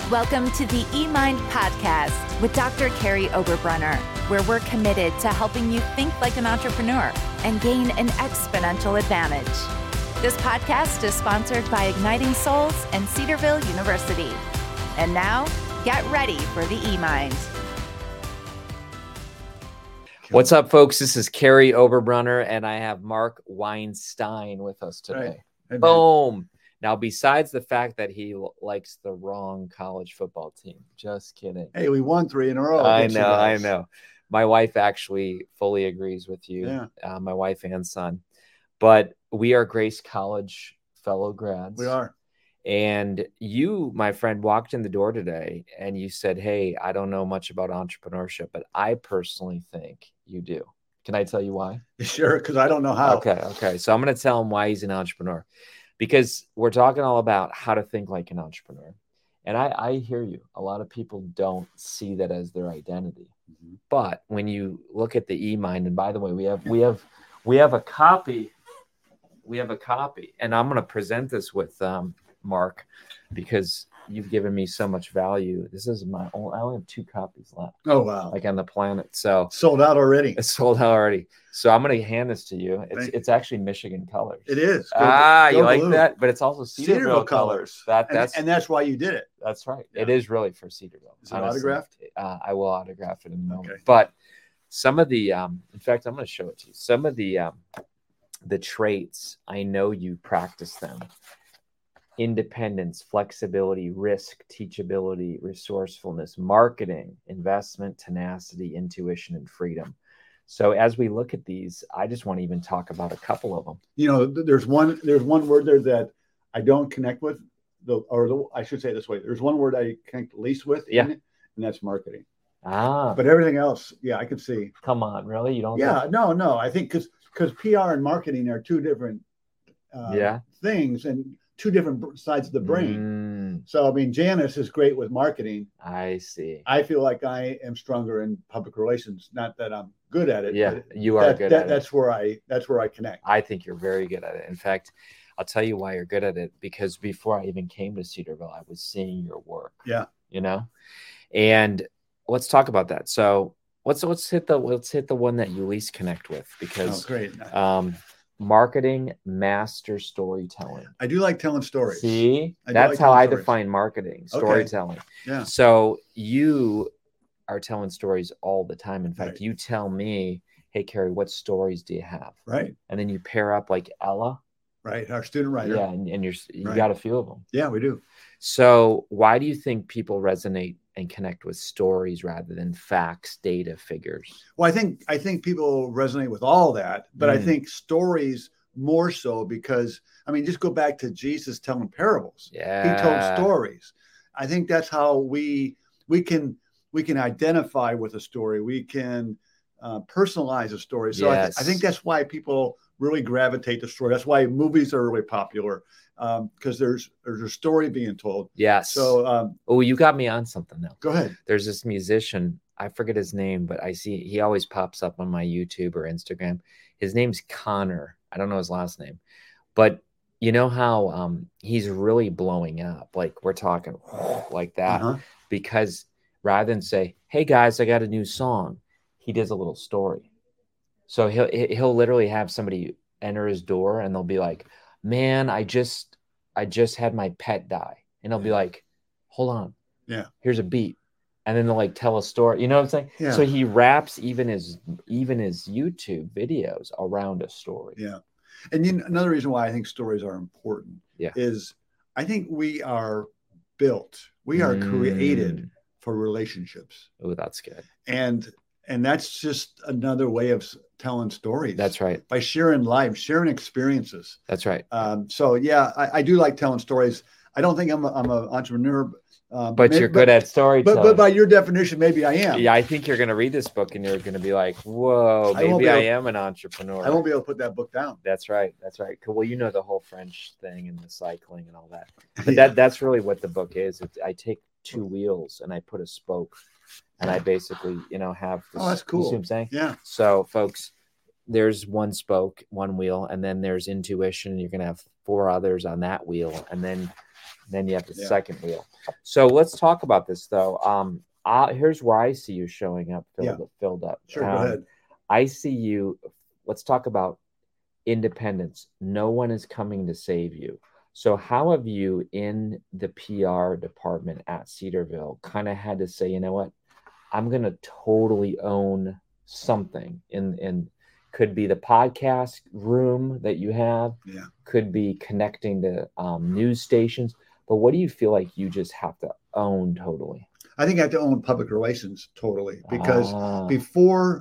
Welcome to the eMind podcast with Dr. Carrie Oberbrunner, where we're committed to helping you think like an entrepreneur and gain an exponential advantage. This podcast is sponsored by Igniting Souls and Cedarville University. And now, get ready for the eMind. What's up, folks? This is Carrie Oberbrunner, and I have Mark Weinstein with us today. Right. Hey, boom. Now, besides the fact that he likes the wrong college football team, just kidding. Hey, we won 3 in a row. I know. My wife actually fully agrees with you, Yeah. My wife and son. But we are Grace College fellow grads. We are. And you, my friend, walked in the door today and you said, hey, I don't know much about entrepreneurship, but I personally think you do. Can I tell you why? Sure, because I don't know how. Okay. So I'm going to tell him why he's an entrepreneur. Because we're talking all about how to think like an entrepreneur. And I hear you. A lot of people don't see that as their identity. Mm-hmm. But when you look at the eMind, and by the way, we have a copy. We have a copy. And I'm going to present this with Mark, because you've given me so much value. This is I only have 2 copies left. Oh, wow. Like on the planet. So sold out already. It's sold out already. So I'm going to hand this to you. It's actually Michigan colors. It is. You like blue. that? But it's also Cedarville colors. And that's why you did it. That's right. Yeah. It is really for Cedarville. Is it autographed? I will autograph it in a moment. Okay. But some of the, in fact, I'm going to show it to you. Some of the traits, I know you practice them. Independence, flexibility, risk, teachability, resourcefulness, marketing, investment, tenacity, intuition, and freedom. So as we look at these, I just want to even talk about a couple of them. You know, there's one word there that I don't connect with, I should say it this way. There's one word I connect least with, in it, and that's marketing. But everything else, I can see. Come on, really? You don't? Yeah, no. I think because PR and marketing are 2 different things, and 2 different sides of the brain. So, I mean, Janice is great with marketing. I see. I feel like I am stronger in public relations. Not that I'm good at it. Yeah, you are good at it. That's where I connect. I think you're very good at it. In fact, I'll tell you why you're good at it, because before I even came to Cedarville, I was seeing your work. Yeah. You know? And let's talk about that. So let's hit the one that you least connect with, because great. Marketing master storytelling. I do like telling stories. See, that's how I define marketing, storytelling. Okay. Yeah. So you are telling stories all the time. In fact, Right. You tell me, hey, Carrie, what stories do you have? Right. And then you pair up like Ella. Right. Our student writer. Yeah. And you Right. got a few of them. Yeah, we do. So why do you think people resonate and connect with stories rather than facts, data, figures? Well, I think people resonate with all that, but I think stories more so, because, I mean, just go back to Jesus telling parables. Yeah. He told stories. I think that's how we can identify with a story. We can personalize a story. So yes. I think that's why people really gravitate to story. That's why movies are really popular, because there's a story being told. Yes. So, you got me on something now. Go ahead. There's this musician, I forget his name, but I see he always pops up on my YouTube or Instagram. His name's Connor. I don't know his last name, but you know how he's really blowing up. Like we're talking like that, because rather than say, hey guys, I got a new song, he does a little story. So he'll literally have somebody enter his door and they'll be like, man, I just had my pet die. And he'll be like, hold on. Yeah. Here's a beat. And then they'll like tell a story. You know what I'm saying? Yeah. So he wraps even his YouTube videos around a story. Yeah. And another reason why I think stories are important is I think we are created for relationships. Oh, that's good. And that's just another way of telling stories. That's right. By sharing life, sharing experiences. That's right. So I do like telling stories. I don't think I'm an entrepreneur. But you're good at storytelling. But by your definition, maybe I am. Yeah, I think you're going to read this book and you're going to be like, whoa, maybe I am an entrepreneur. I won't be able to put that book down. That's right. That's right. Well, you know the whole French thing and the cycling and all that. But that's really what the book is. I take 2 wheels and I put a spoke and I basically, have this. Oh, that's cool. You see what I'm saying? Yeah. So, folks, there's one spoke, one wheel, and then there's intuition. You're going to have 4 others on that wheel, and then you have the second wheel. So let's talk about this though. Here's where I see you showing up filled up. Sure, go ahead. I see you. Let's talk about independence. No one is coming to save you. So how have you in the PR department at Cedarville kind of had to say, you know what, I'm going to totally own something in could be the podcast room that you have, could be connecting to news stations. But what do you feel like you just have to own totally? I think I have to own public relations totally, because before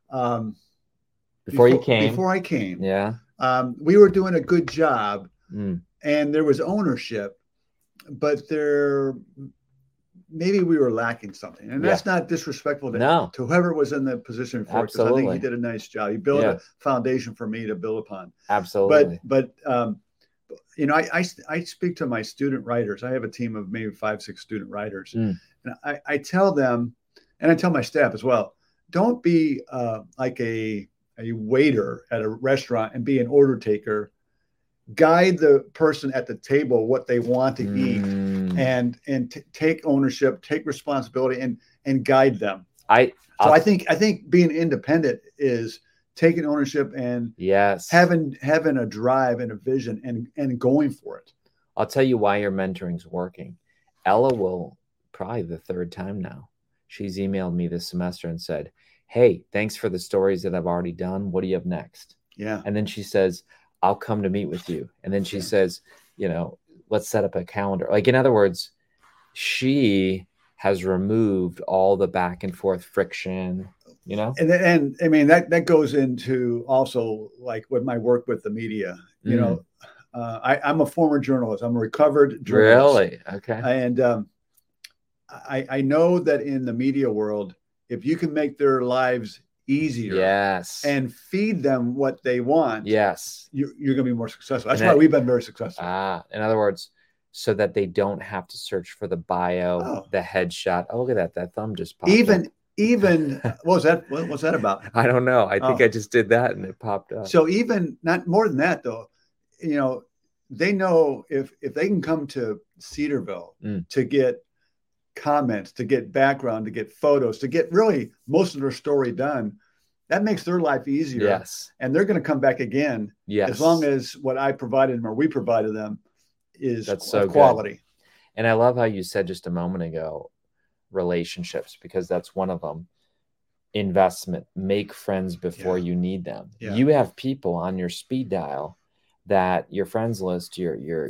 I came, we were doing a good job, and there was ownership, but maybe we were lacking something, and that's not disrespectful to whoever was in the position before, because I think he did a nice job. He built a foundation for me to build upon. Absolutely. But I speak to my student writers. I have a team of maybe 5-6 student writers, and I tell them, and I tell my staff as well, don't be like a waiter at a restaurant and be an order taker. Guide the person at the table what they want to eat, and take ownership, take responsibility, and guide them. I think being independent is taking ownership and having a drive and a vision and going for it. I'll tell you why your mentoring's working. Ella will, probably the 3rd time now, she's emailed me this semester and said, hey, thanks for the stories that I've already done. What do you have next? Yeah. And then she says, I'll come to meet with you. And then she says, let's set up a calendar. Like, in other words, she has removed all the back and forth friction, And I mean, that goes into also like with my work with the media, I'm a former journalist. I'm a recovered journalist. Really? Okay. And I know that in the media world, if you can make their lives easier and feed them what they want, you're going to be more successful. That's why we've been very successful. In other words, so that they don't have to search for the bio, the headshot. Oh, look at that thumb just popped even what was that about? I don't know. I think I just did that and it popped up. So even not more than that though, they know if they can come to Cedarville to get comments, to get background, to get photos, to get really most of their story done, that makes their life easier. Yes. And they're going to come back again. Yes. As long as what I provided them or we provided them is so quality. Good. And I love how you said just a moment ago, relationships, because that's one of them. Investment, make friends before you need them. Yeah. You have people on your speed dial that your friends list,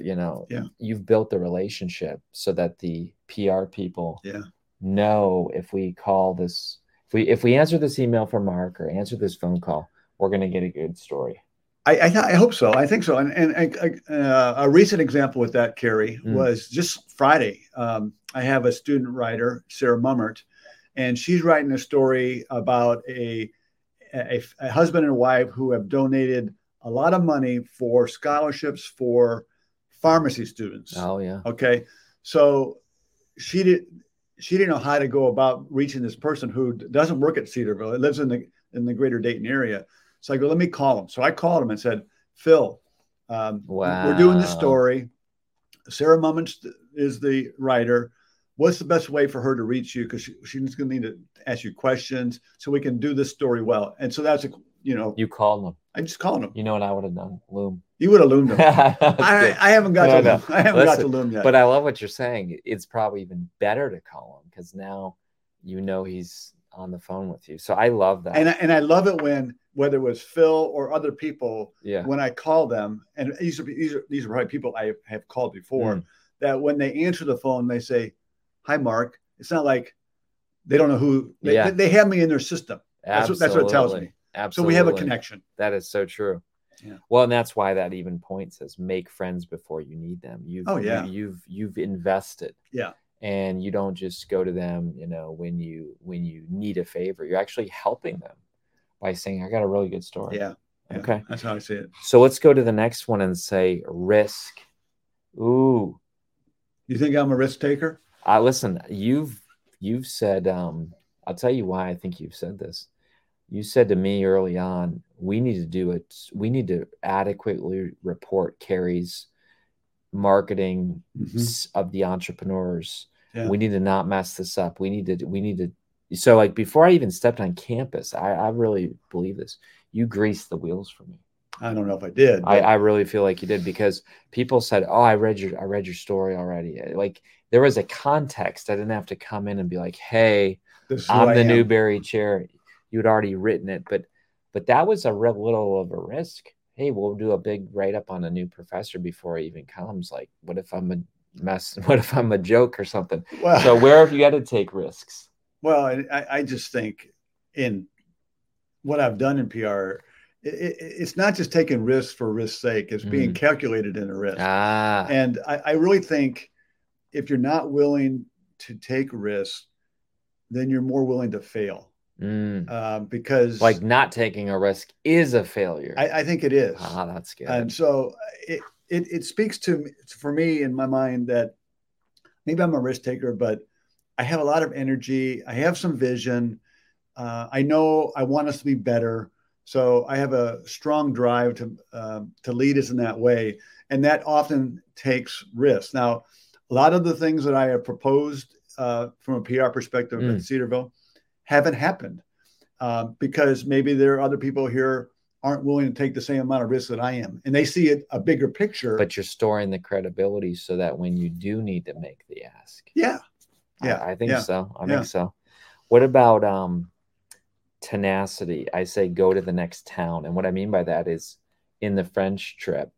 you've built the relationship so that the PR people know if we call this, if we answer this email from Mark or answer this phone call, we're going to get a good story. I hope so. I think so. And a recent example with that, Carrie, was just Friday. I have a student writer, Sarah Mummert, and she's writing a story about a husband and wife who have donated a lot of money for scholarships for pharmacy students. Oh, yeah. Okay. So she didn't know how to go about reaching this person who doesn't work at Cedarville. It lives in the greater Dayton area. So I go, let me call him. So I called him and said, Phil, we're doing this story. Sarah Mummert is the writer. What's the best way for her to reach you? Because she's going to need to ask you questions so we can do this story well. And so that's you called him. I just called him. You know what I would have done? Loom. You would have loomed him. I haven't got to loom. I haven't got to loom yet. But I love what you're saying. It's probably even better to call him because now he's on the phone with you. So I love that. And I love it when, whether it was Phil or other people, when I call them, and these are probably people I have called before, that when they answer the phone, they say, "Hi, Mark." It's not like they don't know who they have me in their system. That's what it tells me. Absolutely. So we have a connection. That is so true. Yeah. Well, and that's why that even point says make friends before you need them. You've invested. Yeah. And you don't just go to them, when you need a favor. You're actually helping them by saying, I got a really good story. Yeah. Okay. That's how I see it. So let's go to the next one and say risk. Ooh. You think I'm a risk taker? Listen, you've said, I'll tell you why I think you've said this. You said to me early on, we need to adequately report Carrie's marketing of the entrepreneurs. Yeah. We need to not mess this up. We need to. So like before I even stepped on campus, I really believe this. You greased the wheels for me. I don't know if I did. I really feel like you did, because people said, "Oh, I read your story already." Like there was a context. I didn't have to come in and be like, "Hey, I'm the Newbery chair." You'd already written it, but that was a real little of a risk. Hey, we'll do a big write up on a new professor before he even comes. Like, what if I'm a mess? What if I'm a joke or something? Well, so where have you got to take risks? Well, I just think in what I've done in PR, it's not just taking risks for risk's sake. It's being calculated in a risk. And I really think if you're not willing to take risks, then you're more willing to fail. Because like not taking a risk is a failure. I think it is. That's good. And so it speaks for me in my mind that maybe I'm a risk taker, but I have a lot of energy. I have some vision. I know I want us to be better. So I have a strong drive to lead us in that way. And that often takes risks. Now, a lot of the things that I have proposed from a PR perspective at Cedarville haven't happened because maybe there are other people here aren't willing to take the same amount of risk that I am. And they see a bigger picture. But you're storing the credibility so that when you do need to make the ask. Yeah. Yeah. I think so. I think so. What about tenacity? I say go to the next town. And what I mean by that is in the French trip,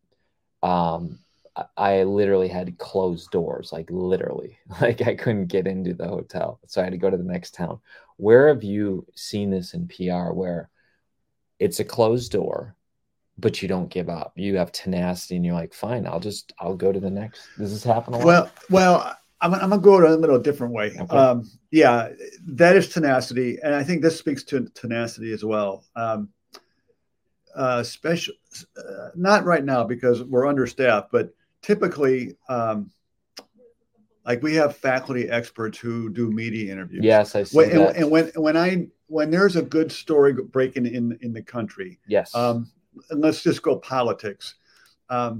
I literally had closed doors, like literally, like I couldn't get into the hotel. So I had to go to the next town. Where have you seen this in PR where it's a closed door, but you don't give up? You have tenacity and you're like, fine, I'll go to the next. Does this happen a lot? Well, I'm going to go a little different way. Okay. Yeah, that is tenacity. And I think this speaks to tenacity as well. Not right now because we're understaffed, but typically, like we have faculty experts who do media interviews. Yes, I see that. And when there's a good story breaking in the country, yes. And let's just go politics. I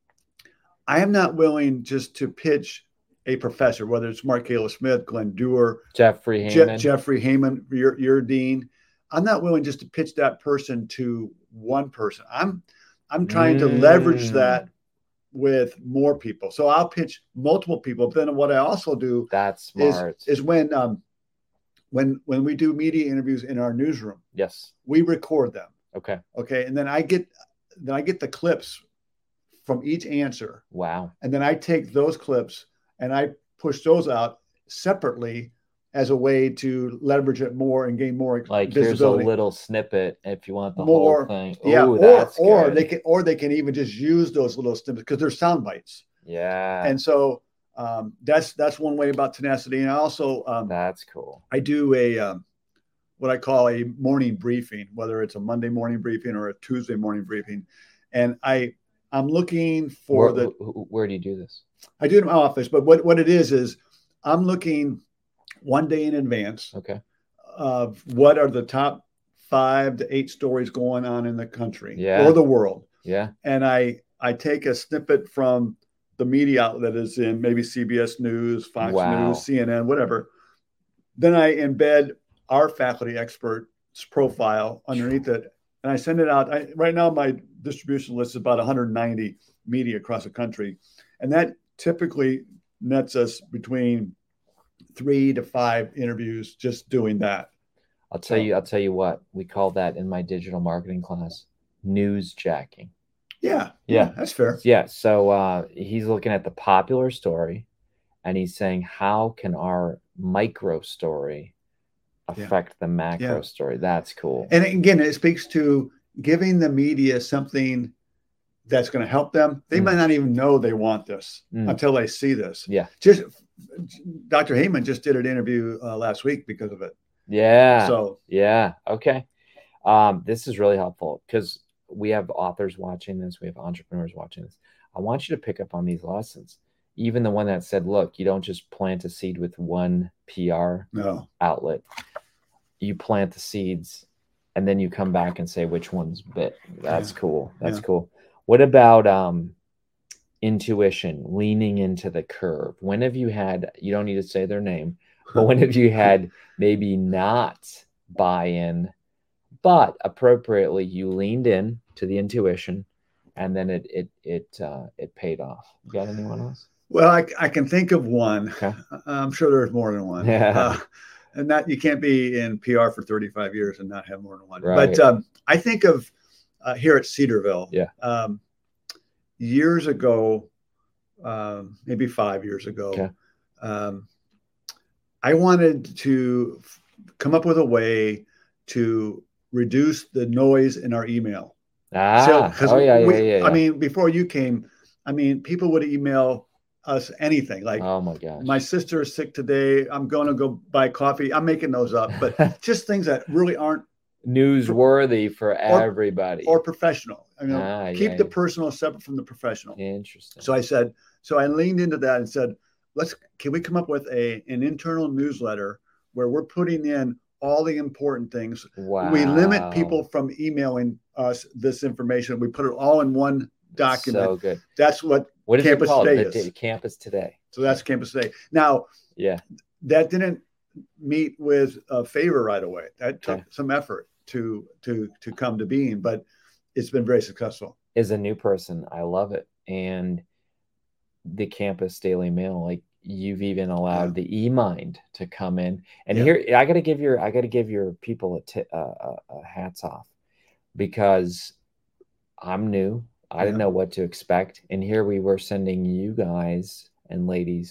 am not willing just to pitch a professor, whether it's Mark Cayla Smith, Glenn Dewar, Jeffrey Heyman, Jeffrey Heyman, your dean. I'm not willing just to pitch that person to one person. I'm trying to leverage that with more people. So I'll pitch multiple people. But then what I also do that's smart is when we do media interviews in our newsroom. Yes. We record them. Okay. And then I get the clips from each answer. Wow. And then I take those clips and I push those out separately as a way to leverage it more and gain more like visibility. Here's a little snippet if you want the more, whole thing. Yeah, Ooh, or they can even just use those little snippets because they're sound bites. Yeah. And so that's one way about tenacity. And I also that's cool. I do a what I call a morning briefing, whether it's a Monday morning briefing or a Tuesday morning briefing. And I'm looking for where do you do this? I do it in my office, but what it is I'm looking one day in advance of what are the top 5 to 8 stories going on in the country or the world. Yeah. And I take a snippet from the media outlet that is in maybe CBS News, Fox News, CNN, whatever. Then I embed our faculty expert's profile underneath it. And I send it out. Right now, my distribution list is about 190 media across the country. And that typically nets us between 3 to 5 interviews just doing that. I'll tell you what, we call that in my digital marketing class, newsjacking. Yeah, that's fair. Yeah. So he's looking at the popular story and he's saying, how can our micro story affect the macro story? That's cool. And again, it speaks to giving the media something that's going to help them. They might not even know they want this until they see this. Yeah. Just Dr. Heyman just did an interview last week because of it. Yeah. So yeah. Okay. This is really helpful because we have authors watching this. We have entrepreneurs watching this. I want you to pick up on these lessons. Even the one that said, look, you don't just plant a seed with one PR outlet. You plant the seeds and then you come back and say which one's bit. That's cool. That's Yeah. cool. What about intuition, leaning into the curve? When have you had, you don't need to say their name, but when have you had maybe not buy-in, but appropriately you leaned in to the intuition, and then it paid off? You got anyone else? Well, I can think of one. Okay. I'm sure there's more than one. Yeah. And that you can't be in PR for 35 years and not have more than one. Right. But I think of here at Cedarville. Yeah. Years ago, maybe 5 years ago, Okay. I wanted to come up with a way to reduce the noise in our email. Yeah. I mean, before you came, I mean, people would email us anything like, oh my gosh, my sister is sick today, I'm going to go buy coffee. I'm making those up, but just things that really aren't newsworthy for everybody or professional. I mean, keep the personal separate from the professional. Interesting. So I leaned into that and said, can we come up with an internal newsletter where we're putting in all the important things? Wow. We limit people from emailing us this information. We put it all in one document. So good. That's what is Campus it called? Today is. Campus Today. So that's Campus Today. Now, yeah, that didn't meet with a favor right away. That took some effort to come to being, but it's been very successful. As a new person, I love it. And the Campus Daily Mail, like, you've even allowed the eMind to come in. And here, I got to give your people a hats off, because I'm new. I didn't know what to expect. And here we were sending you guys and ladies,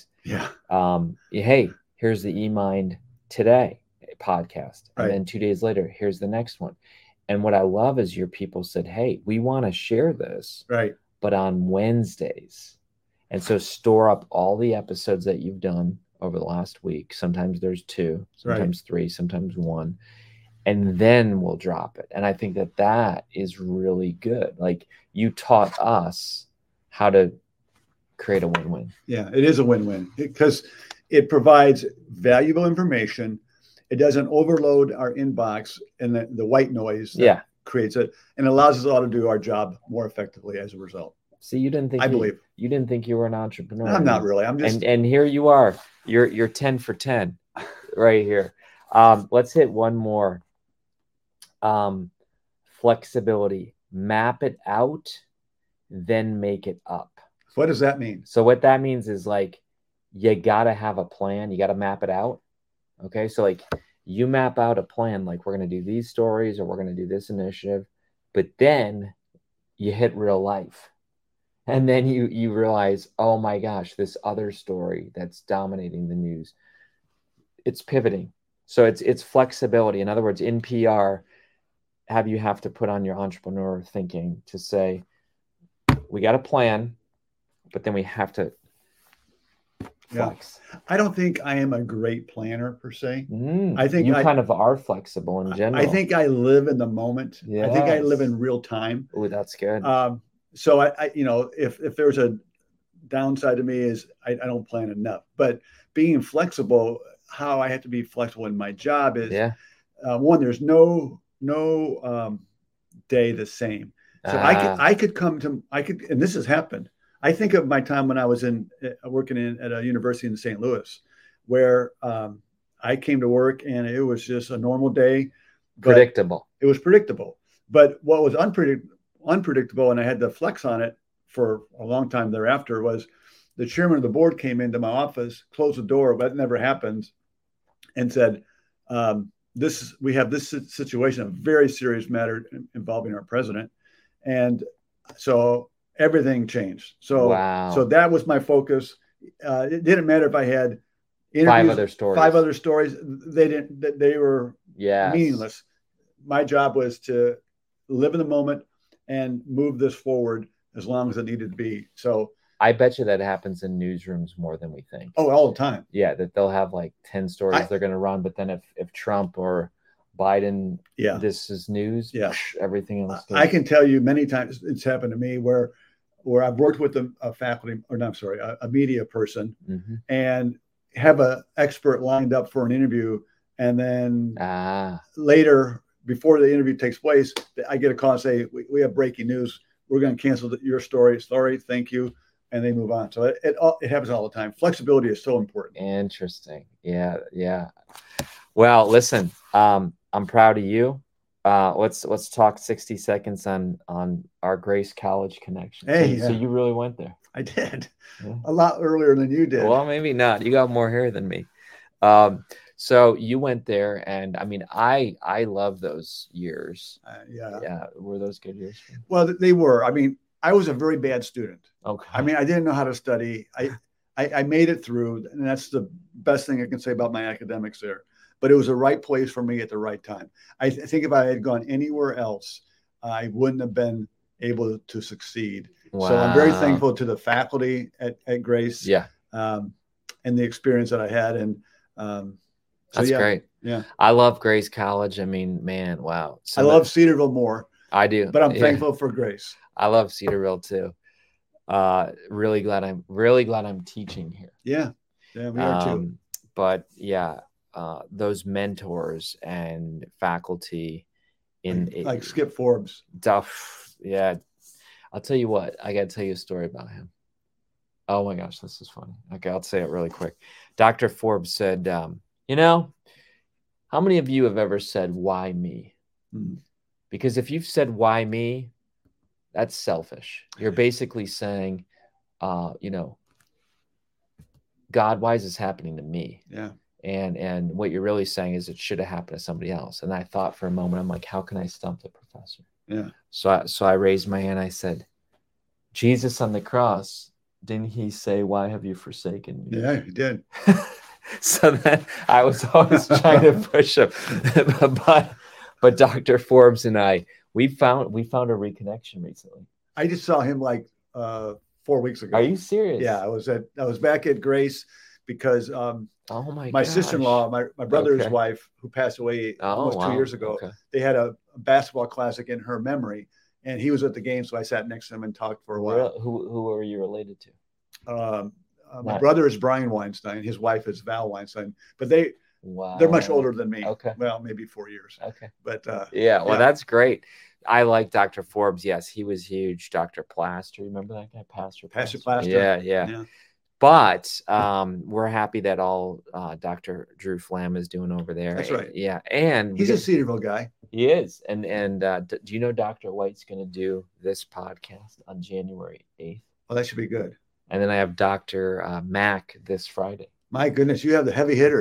hey, here's the eMind Today podcast. And then 2 days later, here's the next one. And what I love is your people said, hey, we want to share this, but on Wednesdays. And so store up all the episodes that you've done over the last week. Sometimes there's 2, sometimes 3, sometimes 1. And then we'll drop it. And I think that is really good. Like, you taught us how to create a win-win. Yeah, it is a win-win because it provides valuable information. It doesn't overload our inbox and the white noise that creates it, and allows us all to do our job more effectively as a result. See, you didn't think you didn't think you were an entrepreneur. I'm not really. I'm just and here you are. You're 10 for 10 right here. Let's hit one more. Flexibility. Map it out, then make it up. What does that mean? So what that means is, like, you got to have a plan. You got to map it out. Okay. So, like, you map out a plan, like, we're going to do these stories or we're going to do this initiative, but then you hit real life. And then you realize, oh my gosh, this other story that's dominating the news, it's pivoting. So it's flexibility. In other words, in PR, you have to put on your entrepreneur thinking to say, we got a plan, but then we have to flex. I don't think I am a great planner per se. I think you kind of are flexible in general. I think I live in the moment. Yes. I think I live in real time. Oh, that's good. So I if there's a downside to me is I don't plan enough, but being flexible, how I have to be flexible in my job is one, there's no day the same. So I could, and this has happened. I think of my time when I was working at a university in St. Louis, where I came to work and it was just a normal day. Predictable. It was predictable. But what was unpredictable, and I had to flex on it for a long time thereafter, was the chairman of the board came into my office, closed the door, but it never happened, and said, we have this situation, a very serious matter involving our president. And so everything changed. So that was my focus. It didn't matter if I had five other stories. They were meaningless. My job was to live in the moment and move this forward as long as it needed to be. So I bet you that happens in newsrooms more than we think. Oh, all the time. Yeah, that they'll have like 10 stories they're going to run, but then if Trump or Biden, this is news, everything else. I can tell you many times it's happened to me where I've worked with a media person and have an expert lined up for an interview, and then later before the interview takes place, I get a call and say, we have breaking news. We're going to cancel your story. Sorry, thank you. And they move on. So it happens all the time. Flexibility is so important. Interesting. Yeah. Well, listen, I'm proud of you. Let's talk 60 seconds on our Grace College connection. Hey, so you really went there? I did. Yeah. A lot earlier than you did. Well, maybe not. You got more hair than me. So you went there, and I mean, I love those years. Yeah. Were those good years? Well, they were. I mean, I was a very bad student. Okay. I mean, I didn't know how to study. I made it through, and that's the best thing I can say about my academics there. But it was the right place for me at the right time. I think if I had gone anywhere else, I wouldn't have been able to succeed. Wow. So I'm very thankful to the faculty at Grace. Yeah. And the experience that I had. And that's great. Yeah. I love Grace College. I mean, man, wow. I love Cedarville more. I do. But I'm thankful for Grace. I love Cedarville too. Really glad I'm teaching here. Yeah. Yeah, we are too. But yeah. Those mentors and faculty like Skip Forbes. Yeah. I'll tell you what, I got to tell you a story about him. Oh my gosh, this is funny. Okay, I'll say it really quick. Dr. Forbes said, how many of you have ever said, why me? Because if you've said, why me, that's selfish. You're basically saying, God, why is this happening to me? Yeah. And what you're really saying is it should have happened to somebody else. And I thought for a moment, I'm like, how can I stump the professor? Yeah. So I raised my hand. I said, Jesus on the cross, didn't he say, why have you forsaken me? Yeah, he did. So then I was always trying to push him. but Dr. Forbes and I, we found a reconnection recently. I just saw him like 4 weeks ago. Are you serious? Yeah, I was back at Grace because my sister-in-law, my brother's wife, who passed away almost 2 years ago, they had a basketball classic in her memory, and he was at the game, so I sat next to him and talked for a while. Who are you related to? My brother is Brian Weinstein. His wife is Val Weinstein, but they're much older than me. Okay. Well, maybe 4 years. Okay. But that's great. I like Dr. Forbes. Yes, he was huge. Dr. Plaster, remember that guy, Pastor Plaster? Yeah. But we're happy that all Dr. Drew Flam is doing over there. That's right. Yeah, and he's a Cedarville guy. He is. And do you know Dr. White's going to do this podcast on January 8th? Well, that should be good. And then I have Dr. Mack this Friday. My goodness, you have the heavy hitters.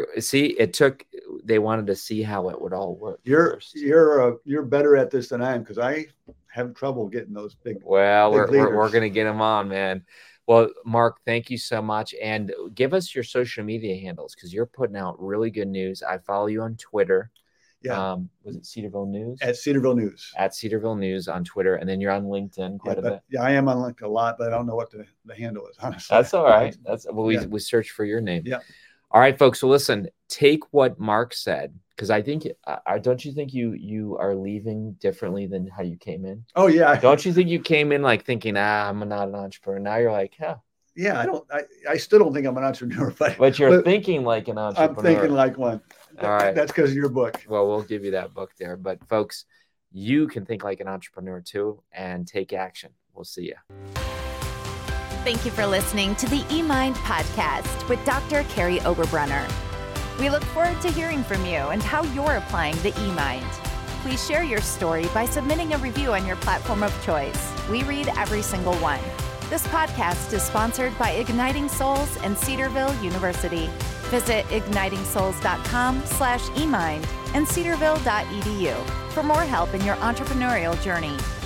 They wanted to see how it would all work. You're better at this than I am, because I have trouble getting those big. Well, we're going to get them on, man. Well, Mark, thank you so much. And give us your social media handles, because you're putting out really good news. I follow you on Twitter. Yeah. Was it Cedarville News? At Cedarville News. At Cedarville News on Twitter. And then you're on LinkedIn quite a bit. Yeah, I am on LinkedIn a lot, but I don't know what the handle is, honestly. That's all right. We search for your name. Yeah. All right, folks. So listen, take what Mark said, because I think, don't you think you are leaving differently than how you came in? Oh, yeah. Don't you think you came in like thinking, I'm not an entrepreneur? Now you're like, Yeah, I still don't think I'm an entrepreneur, but you're thinking like an entrepreneur. I'm thinking like one. All right. That's because of your book. Well, we'll give you that book there. But folks, you can think like an entrepreneur too and take action. We'll see you. Thank you for listening to the eMind podcast with Dr. Carrie Oberbrunner. We look forward to hearing from you and how you're applying the eMind. Please share your story by submitting a review on your platform of choice. We read every single one. This podcast is sponsored by Igniting Souls and Cedarville University. Visit ignitingsouls.com/eMind and cedarville.edu for more help in your entrepreneurial journey.